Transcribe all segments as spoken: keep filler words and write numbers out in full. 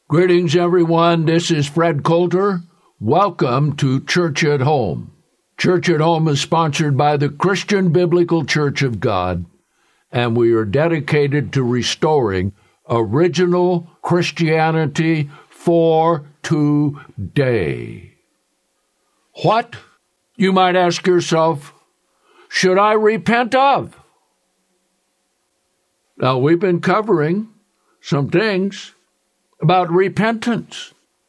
Greetings, everyone. This is Fred Coulter. Welcome to Church at Home. Church at Home is sponsored by the Christian Biblical Church of God, and we are dedicated to restoring original Christianity for today. What, you might ask yourself, should I repent of? Now, we've been covering some things about repentance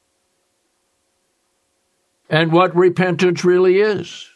and what repentance really is.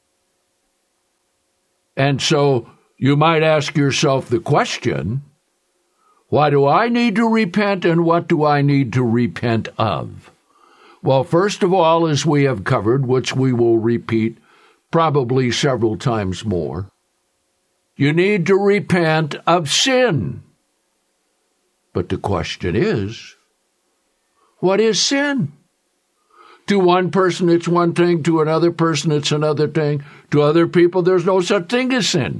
And so you might ask yourself the question, why do I need to repent and what do I need to repent of? Well, first of all, as we have covered, which we will repeat probably several times more, you need to repent of sin. But the question is, what is sin? To one person, it's one thing. To another person, it's another thing. To other people, there's no such thing as sin.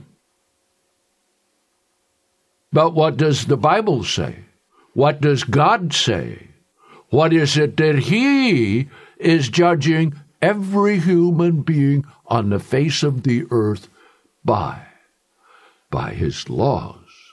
But what does the Bible say? What does God say? What is it that He is judging every human being on the face of the earth by? By His laws.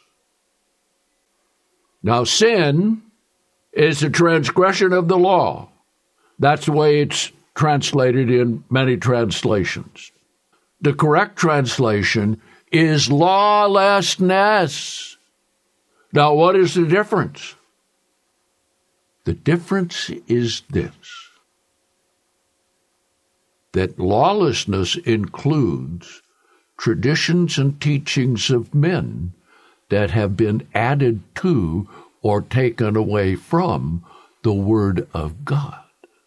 Now, sin is a transgression of the law. That's the way it's translated in many translations. The correct translation is lawlessness. Now, what is the difference? The difference is this, that lawlessness includes traditions and teachings of men that have been added to or taken away from the Word of God.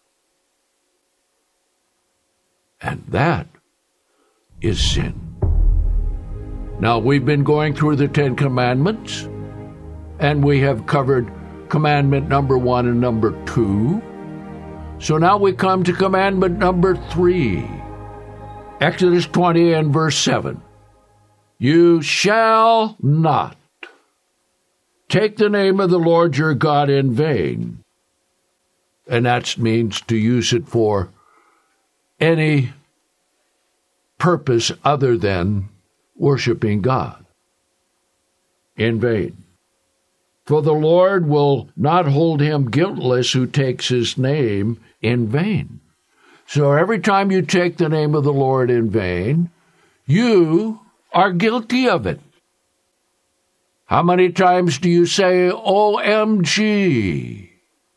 And that is sin. Now, we've been going through the Ten Commandments, and we have covered commandment number one and number two. So now we come to commandment number three. Exodus twenty and verse seven. You shall not take the name of the Lord your God in vain. And that means to use it for any purpose other than worshiping God in vain. For the Lord will not hold him guiltless who takes his name in vain. So every time you take the name of the Lord in vain, you are guilty of it. How many times do you say, O M G?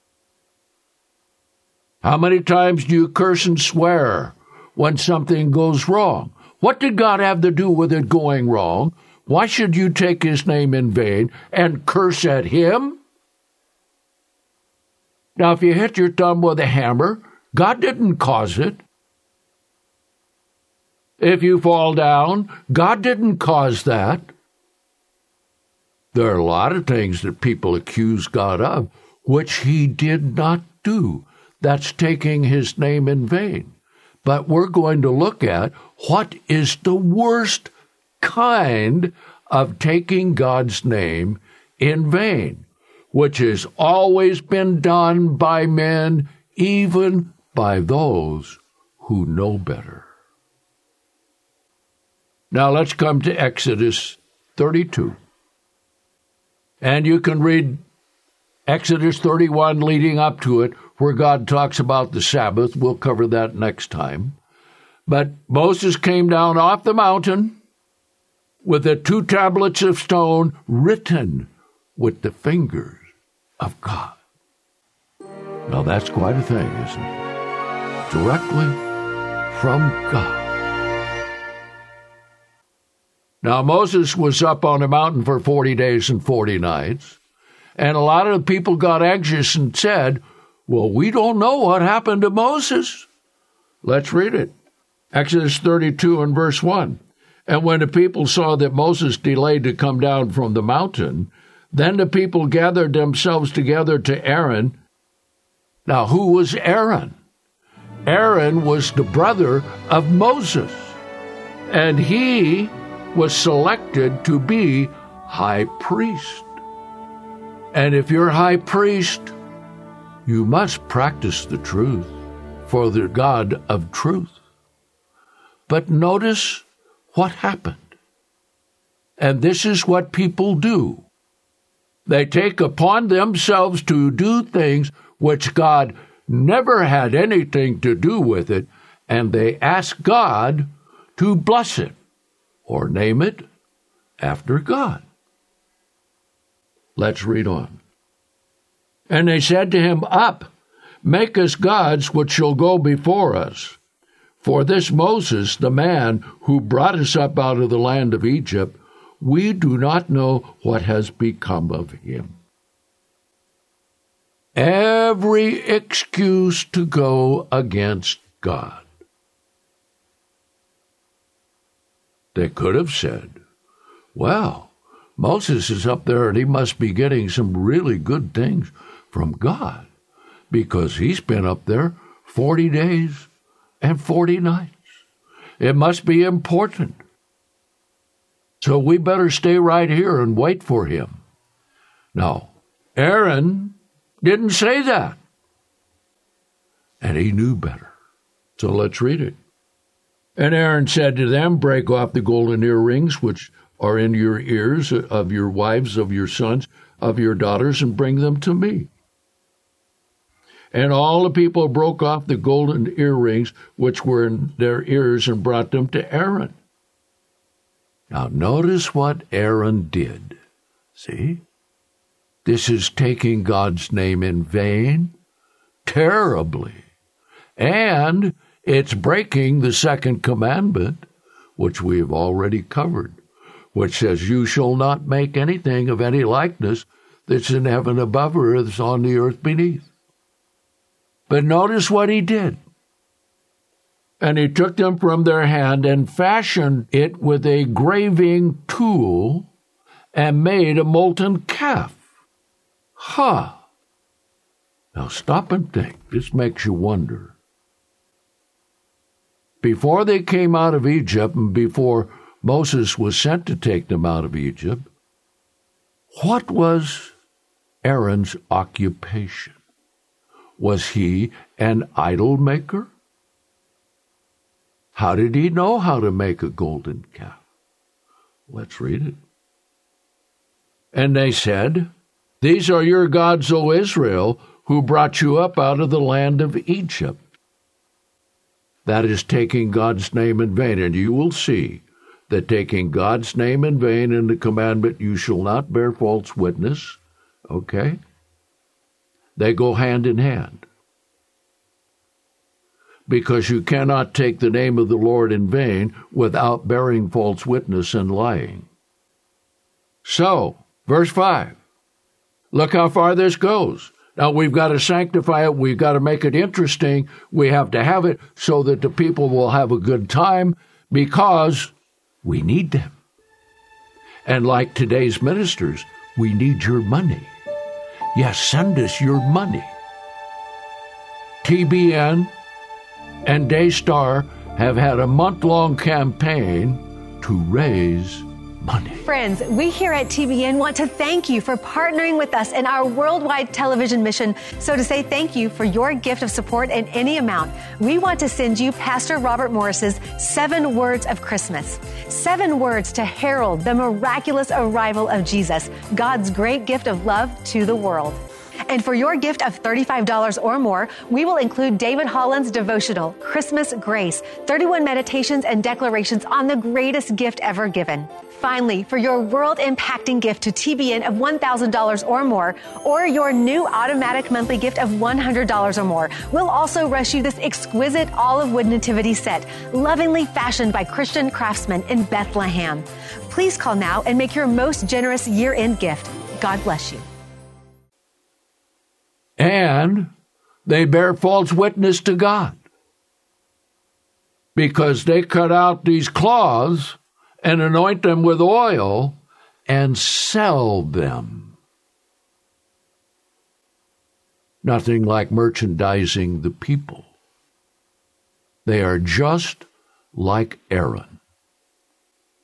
How many times do you curse and swear when something goes wrong? What did God have to do with it going wrong? Why should you take his name in vain and curse at him? Now, if you hit your thumb with a hammer, God didn't cause it. If you fall down, God didn't cause that. There are a lot of things that people accuse God of, which he did not do. That's taking his name in vain. But we're going to look at what is the worst kind of taking God's name in vain, which has always been done by men, even by those who know better. Now let's come to Exodus thirty-two. And you can read Exodus thirty-one leading up to it, where God talks about the Sabbath. We'll cover that next time. But Moses came down off the mountain with the two tablets of stone written with the fingers of God. Now that's quite a thing, isn't it? Directly from God. Now Moses was up on the mountain for forty days and forty nights, and a lot of the people got anxious and said, well, we don't know what happened to Moses. Let's read it. Exodus thirty-two and verse one. And when the people saw that Moses delayed to come down from the mountain, then the people gathered themselves together to Aaron. Now, who was Aaron? Aaron was the brother of Moses, and he was selected to be high priest. And if you're high priest, You must practice the truth for the God of truth. But notice what happened. And this is what people do. They take upon themselves to do things which God never had anything to do with it, and they ask God to bless it or name it after God. Let's read on. And they said to him, Up, make us gods which shall go before us. For this Moses, the man who brought us up out of the land of Egypt, we do not know what has become of him. Every excuse to go against God. They could have said, well, Moses is up there and he must be getting some really good things from God because he's been up there forty days and forty nights. It must be important. So we better stay right here and wait for him. Now, Aaron didn't say that. And he knew better. So let's read it. And Aaron said to them, Break off the golden earrings which are in your ears of your wives, of your sons, of your daughters, and bring them to me. And all the people broke off the golden earrings which were in their ears and brought them to Aaron. Now notice what Aaron did. See? This is taking God's name in vain terribly. And it's breaking the second commandment, which we have already covered, which says, You shall not make anything of any likeness that's in heaven above or that's on the earth beneath. But notice what he did. And he took them from their hand and fashioned it with a graving tool and made a molten calf. Huh. Now stop and think. This makes you wonder. Before they came out of Egypt and before Moses was sent to take them out of Egypt, what was Aaron's occupation? Was he an idol maker? How did he know how to make a golden calf? Let's read it. And they said, These are your gods, O Israel, who brought you up out of the land of Egypt. That is taking God's name in vain. And you will see that taking God's name in vain in the commandment, you shall not bear false witness, okay? They go hand in hand. Because you cannot take the name of the Lord in vain without bearing false witness and lying. So, verse five. Look how far this goes. Now, we've got to sanctify it. We've got to make it interesting. We have to have it so that the people will have a good time because we need them. And like today's ministers, we need your money. Yes, send us your money. T B N and Daystar have had a month-long campaign to raise money. Friends, we here at T B N want to thank you for partnering with us in our worldwide television mission. So to say thank you for your gift of support in any amount, we want to send you Pastor Robert Morris's Seven Words of Christmas. Seven words to herald the miraculous arrival of Jesus, God's great gift of love to the world. And for your gift of thirty-five dollars or more, we will include David Holland's devotional, Christmas Grace, thirty-one meditations and declarations on the greatest gift ever given. Finally, for your world-impacting gift to T B N of one thousand dollars or more, or your new automatic monthly gift of one hundred dollars or more, we'll also rush you this exquisite olive wood nativity set, lovingly fashioned by Christian craftsmen in Bethlehem. Please call now and make your most generous year-end gift. God bless you. And they bear false witness to God because they cut out these cloths and anoint them with oil and sell them. Nothing like merchandising the people. They are just like Aaron.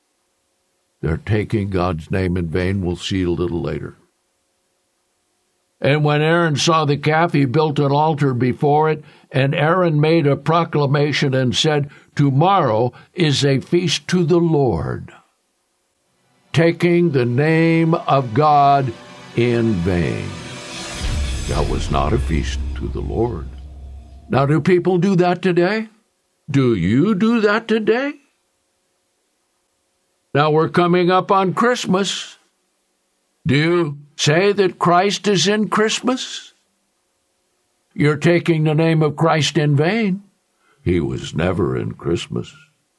They're taking God's name in vain. We'll see a little later. And when Aaron saw the calf, he built an altar before it, and Aaron made a proclamation and said, "Tomorrow is a feast to the Lord," taking the name of God in vain. That was not a feast to the Lord. Now, do people do that today? Do you do that today? Now we're coming up on Christmas. Do you say that Christ is in Christmas? You're taking the name of Christ in vain. He was never in Christmas.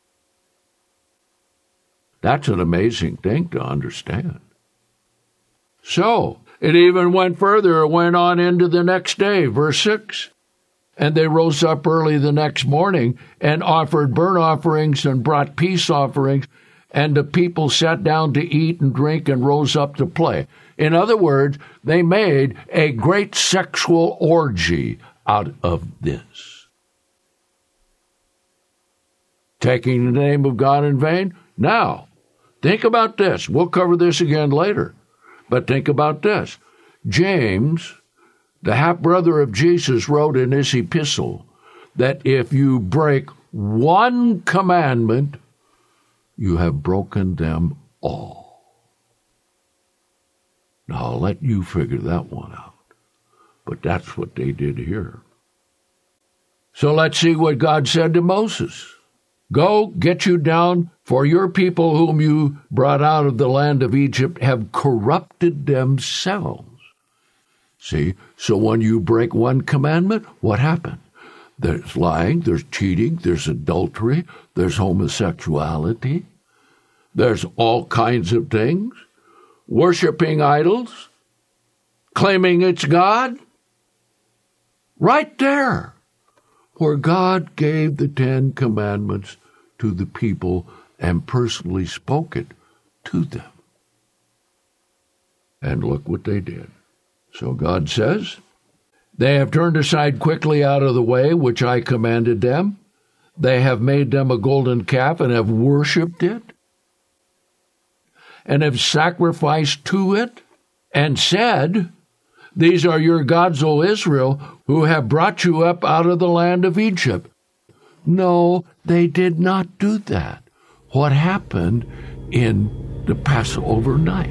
That's an amazing thing to understand. So, it even went further. It went on into the next day, verse six. And they rose up early the next morning and offered burnt offerings and brought peace offerings, and the people sat down to eat and drink and rose up to play. In other words, they made a great sexual orgy out of this. Taking the name of God in vain? Now, think about this. We'll cover this again later. But think about this. James, the half-brother of Jesus, wrote in his epistle that if you break one commandment, you have broken them all. Now, I'll let you figure that one out. But that's what they did here. So let's see what God said to Moses. Go, get you down, for your people whom you brought out of the land of Egypt have corrupted themselves. See, so when you break one commandment, what happened? There's lying, there's cheating, there's adultery, there's homosexuality, there's all kinds of things, worshiping idols, claiming it's God. Right there, where God gave the Ten Commandments to the people and personally spoke it to them. And look what they did. So God says, they have turned aside quickly out of the way which I commanded them. They have made them a golden calf and have worshipped it, and have sacrificed to it, and said, these are your gods, O Israel, who have brought you up out of the land of Egypt. No, they did not do that. What happened in the Passover night?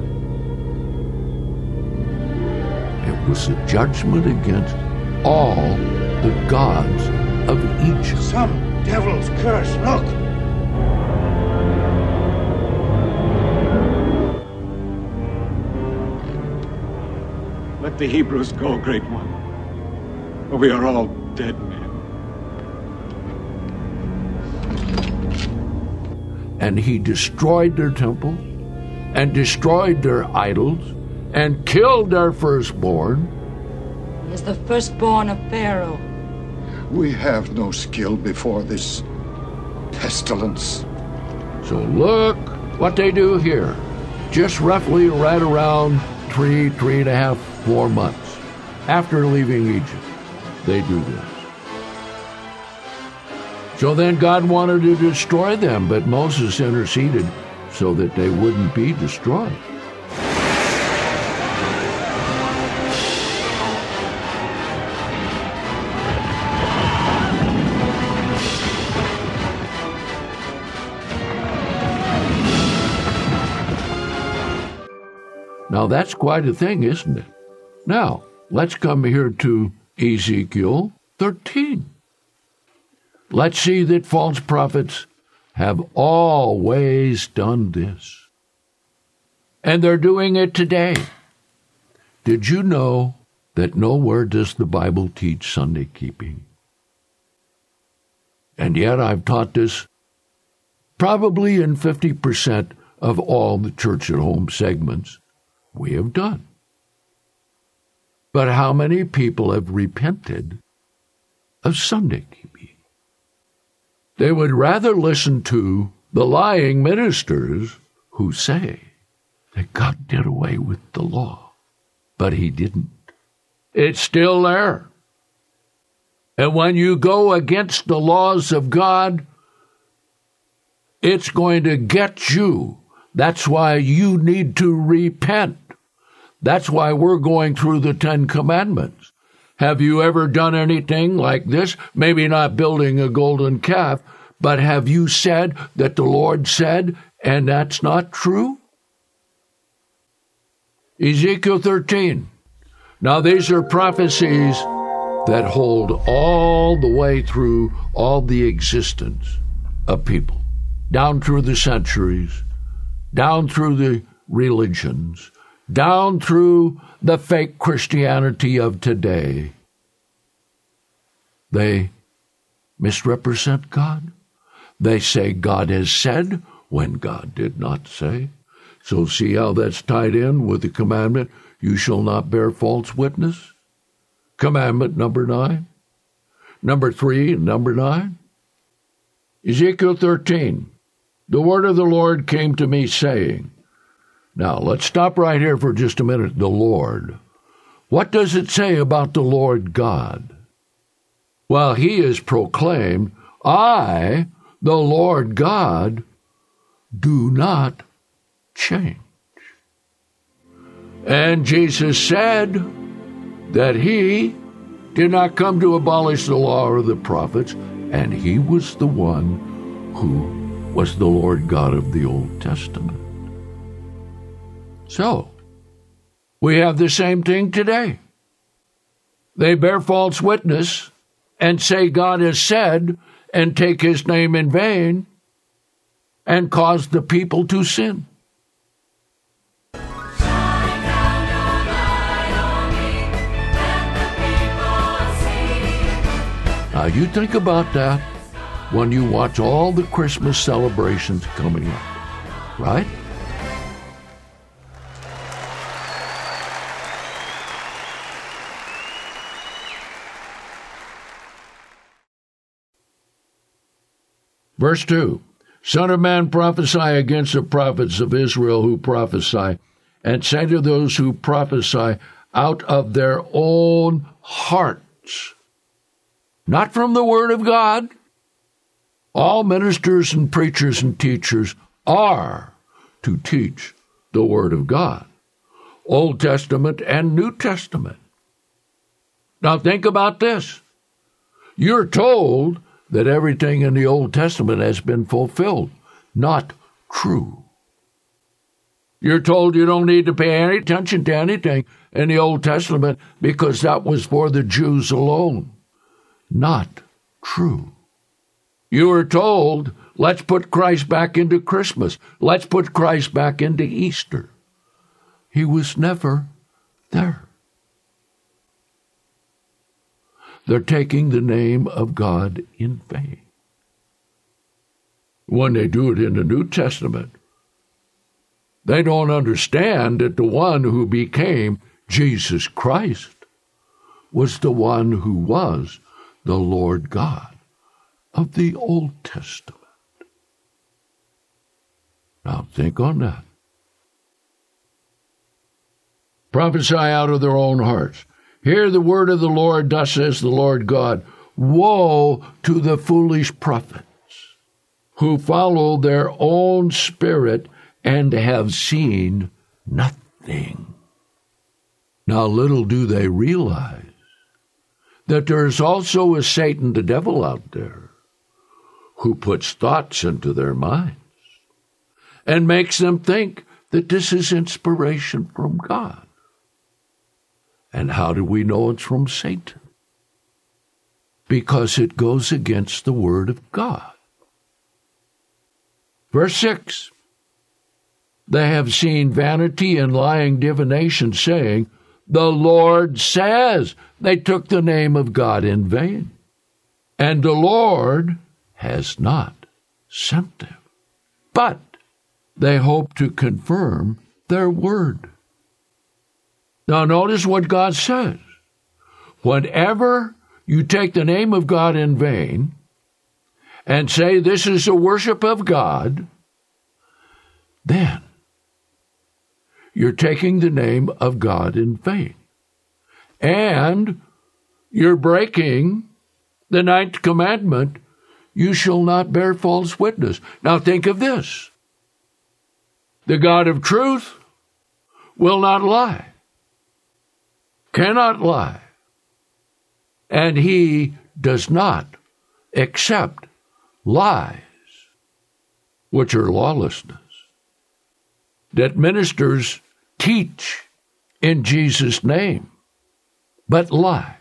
It was a judgment against all the gods of Egypt. Some devil's curse, look! Let the Hebrews go, Great One, for we are all dead men. And he destroyed their temple, and destroyed their idols, and killed their firstborn. He is the firstborn of Pharaoh. We have no skill before this pestilence. So look what they do here. Just roughly right around three, three and a half, four months after leaving Egypt, they do this. So then God wanted to destroy them, but Moses interceded so that they wouldn't be destroyed. Now, that's quite a thing, isn't it? Now, let's come here to Ezekiel thirteen. Let's see that false prophets have always done this. And they're doing it today. Did you know that nowhere does the Bible teach Sunday keeping? And yet I've taught this probably in fifty percent of all the church at home segments we have done. But how many people have repented of Sunday keeping? They would rather listen to the lying ministers who say that God did away with the law, but he didn't. It's still there. And when you go against the laws of God, it's going to get you. That's why you need to repent. That's why we're going through the Ten Commandments. Have you ever done anything like this? Maybe not building a golden calf, but have you said that the Lord said, and that's not true? Ezekiel thirteen. Now these are prophecies that hold all the way through all the existence of people, down through the centuries, down through the religions, down through the fake Christianity of today. They misrepresent God. They say God has said when God did not say. So see how that's tied in with the commandment, you shall not bear false witness? Commandment number nine. Number three, number nine. Ezekiel thirteen. The word of the Lord came to me saying. Now, let's stop right here for just a minute. The Lord. What does it say about the Lord God? Well, he is proclaimed, I, the Lord God, do not change. And Jesus said that he did not come to abolish the law or the prophets, and he was the one who was the Lord God of the Old Testament. So, we have the same thing today. They bear false witness and say God has said and take his name in vain and cause the people to sin. Now, you think about that when you watch all the Christmas celebrations coming up, right? Verse two, Son of man, prophesy against the prophets of Israel who prophesy, and say to those who prophesy out of their own hearts, not from the word of God. All ministers and preachers and teachers are to teach the word of God, Old Testament and New Testament. Now think about this. You're told that everything in the Old Testament has been fulfilled. Not true. You're told you don't need to pay any attention to anything in the Old Testament because that was for the Jews alone. Not true. You were told, let's put Christ back into Christmas. Let's put Christ back into Easter. He was never there. They're taking the name of God in vain. When they do it in the New Testament, they don't understand that the one who became Jesus Christ was the one who was the Lord God of the Old Testament. Now think on that. Prophesy out of their own hearts. Hear the word of the Lord, thus says the Lord God. Woe to the foolish prophets who follow their own spirit and have seen nothing. Now little do they realize that there is also a Satan, the devil, out there who puts thoughts into their minds and makes them think that this is inspiration from God. And how do we know it's from Satan? Because it goes against the Word of God. Verse six, they have seen vanity and lying divination, saying, the Lord says. They took the name of God in vain. And the Lord has not sent them. But they hope to confirm their word. Now notice what God says. Whenever you take the name of God in vain and say this is the worship of God, then you're taking the name of God in vain. And you're breaking the ninth commandment, you shall not bear false witness. Now think of this. The God of truth will not lie. cannot lie, and he does not accept lies, which are lawlessness, that ministers teach in Jesus' name, but lie.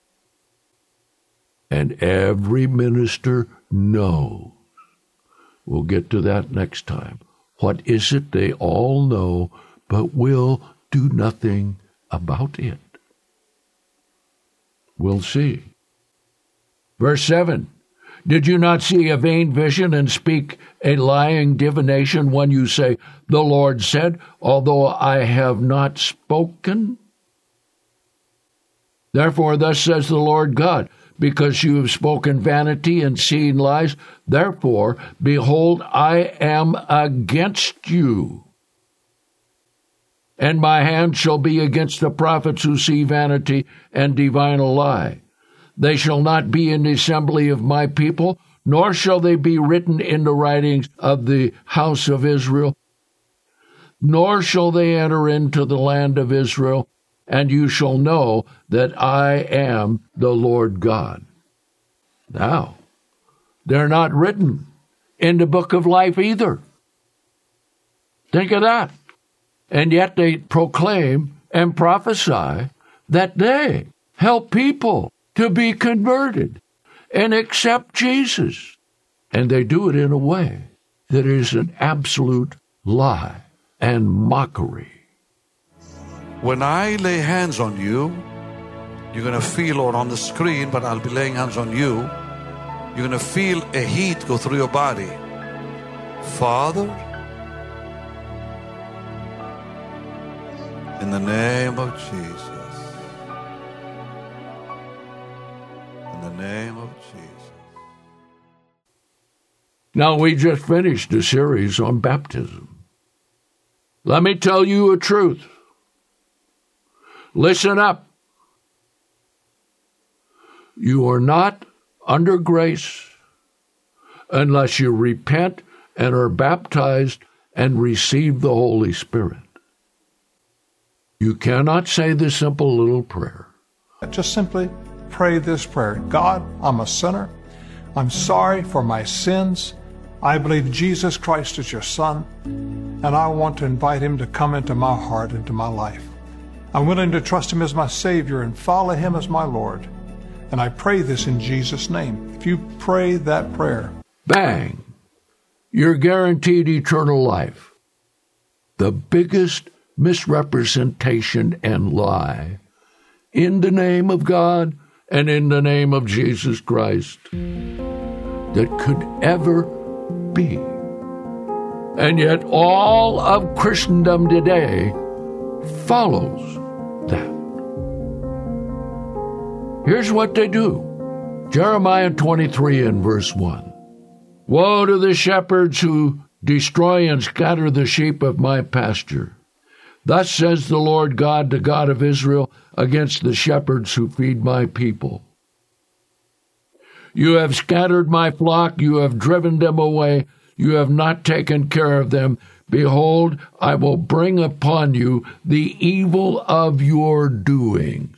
And every minister knows. We'll get to that next time. What is it they all know, but will do nothing about it? We'll see. Verse seven, did you not see a vain vision and speak a lying divination when you say, the Lord said, although I have not spoken? Therefore, thus says the Lord God, because you have spoken vanity and seen lies, therefore, behold, I am against you. And my hand shall be against the prophets who see vanity and divine a lie. They shall not be in the assembly of my people, nor shall they be written in the writings of the house of Israel, nor shall they enter into the land of Israel, and you shall know that I am the Lord God. Now, they're not written in the book of life either. Think of that. And yet they proclaim and prophesy that they help people to be converted and accept Jesus. And they do it in a way that is an absolute lie and mockery. When I lay hands on you, you're going to feel, or on the screen, but I'll be laying hands on you, you're going to feel a heat go through your body. Father, in the name of Jesus, in the name of Jesus. Now, we just finished a series on baptism. Let me tell you a truth. Listen up. You are not under grace unless you repent and are baptized and receive the Holy Spirit. You cannot say the simple little prayer. Just simply pray this prayer. God, I'm a sinner. I'm sorry for my sins. I believe Jesus Christ is your Son, and I want to invite him to come into my heart, into my life. I'm willing to trust him as my Savior and follow him as my Lord. And I pray this in Jesus' name. If you pray that prayer, bang, you're guaranteed eternal life. The biggest misrepresentation and lie in the name of God and in the name of Jesus Christ that could ever be. And yet all of Christendom today follows that. Here's what they do. Jeremiah twenty-three and verse one. Woe to the shepherds who destroy and scatter the sheep of my pasture. Thus says the Lord God, the God of Israel, against the shepherds who feed my people. You have scattered my flock, you have driven them away, you have not taken care of them. Behold, I will bring upon you the evil of your doings.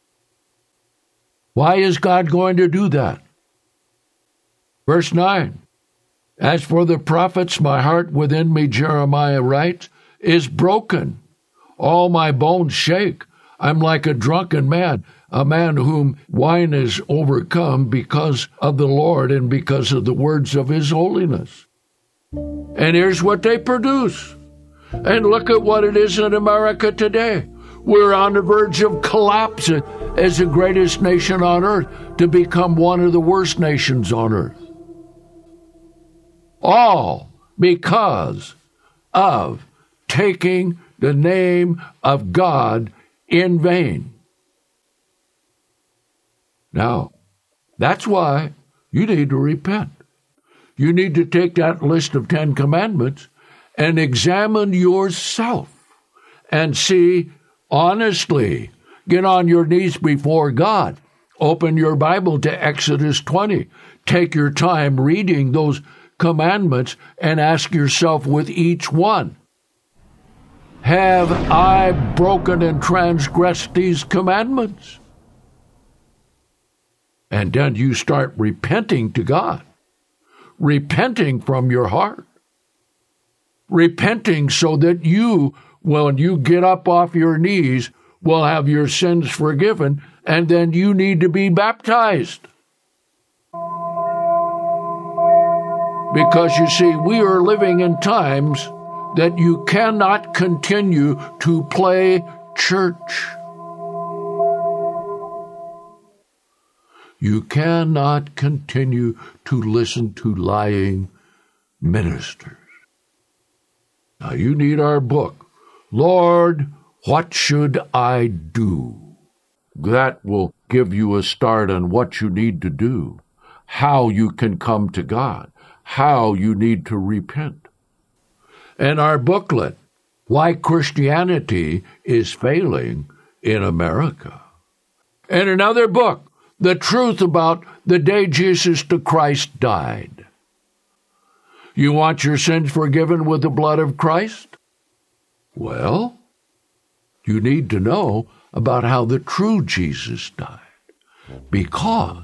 Why is God going to do that? Verse nine. As for the prophets, my heart within me, Jeremiah writes, is broken. All my bones shake. I'm like a drunken man, a man whom wine is overcome because of the Lord and because of the words of his holiness. And here's what they produce. And look at what it is in America today. We're on the verge of collapse as the greatest nation on earth to become one of the worst nations on earth. All because of taking the name of God in vain. Now, that's why you need to repent. You need to take that list of Ten Commandments and examine yourself and see honestly. Get on your knees before God. Open your Bible to Exodus twenty. Take your time reading those commandments and ask yourself with each one, have I broken and transgressed these commandments? And then you start repenting to God, repenting from your heart, repenting so that you, when you get up off your knees, will have your sins forgiven, and then you need to be baptized. Because you see, we are living in times that you cannot continue to play church. You cannot continue to listen to lying ministers. Now you need our book, Lord, What Should I Do? That will give you a start on what you need to do, how you can come to God, how you need to repent. And our booklet, Why Christianity is Failing in America. And another book, The Truth About the Day Jesus the Christ Died. You want your sins forgiven with the blood of Christ? Well, you need to know about how the true Jesus died. Because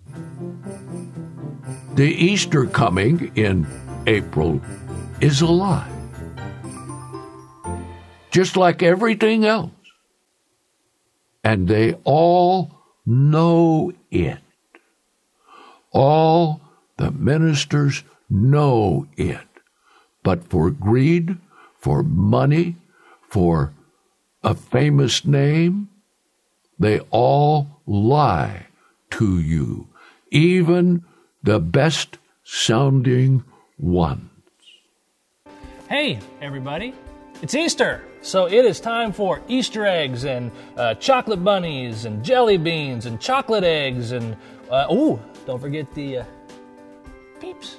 the Easter coming in April is a lie. Just like everything else. And they all know it. All the ministers know it. But for greed, for money, for a famous name, they all lie to you, even the best sounding ones. Hey, everybody, it's Easter, so it is time for Easter eggs and uh, chocolate bunnies and jelly beans and chocolate eggs and, uh, ooh, don't forget the uh, peeps.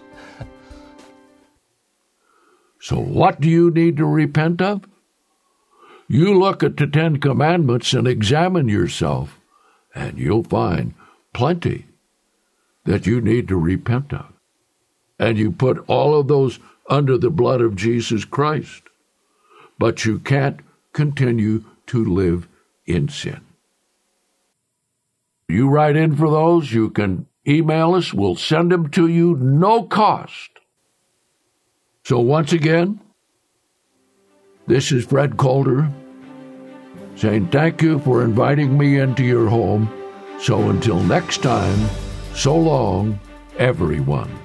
So what do you need to repent of? You look at the Ten Commandments and examine yourself, and you'll find plenty that you need to repent of. And you put all of those under the blood of Jesus Christ. But you can't continue to live in sin. You write in for those, you can email us, we'll send them to you, no cost. So once again, this is Fred Calder saying thank you for inviting me into your home. So until next time, so long, everyone.